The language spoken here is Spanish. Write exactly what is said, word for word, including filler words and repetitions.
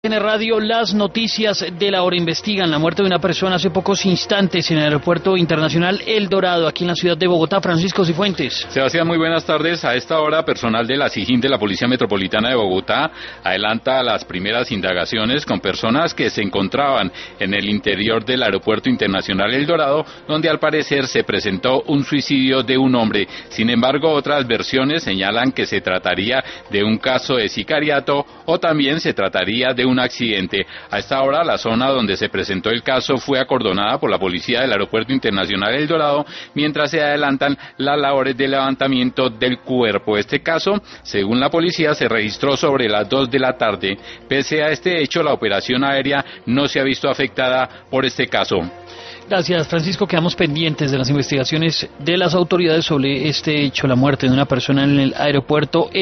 En el radio, las noticias de la hora investigan la muerte de una persona hace pocos instantes en el aeropuerto internacional El Dorado, aquí en la ciudad de Bogotá. Francisco Cifuentes. Sebastián, muy buenas tardes. A esta hora, personal de la SIJIN de la Policía Metropolitana de Bogotá adelanta las primeras indagaciones con personas que se encontraban en el interior del aeropuerto internacional El Dorado, donde al parecer se presentó un suicidio de un hombre. Sin embargo, otras versiones señalan que se trataría de un caso de sicariato o también se trataría de un accidente. A esta hora, la zona donde se presentó el caso fue acordonada por la policía del Aeropuerto Internacional El Dorado, mientras se adelantan las labores de levantamiento del cuerpo. Este caso, según la policía, se registró sobre las dos de la tarde. Pese a este hecho, la operación aérea no se ha visto afectada por este caso. Gracias, Francisco. Quedamos pendientes de las investigaciones de las autoridades sobre este hecho, la muerte de una persona en el aeropuerto.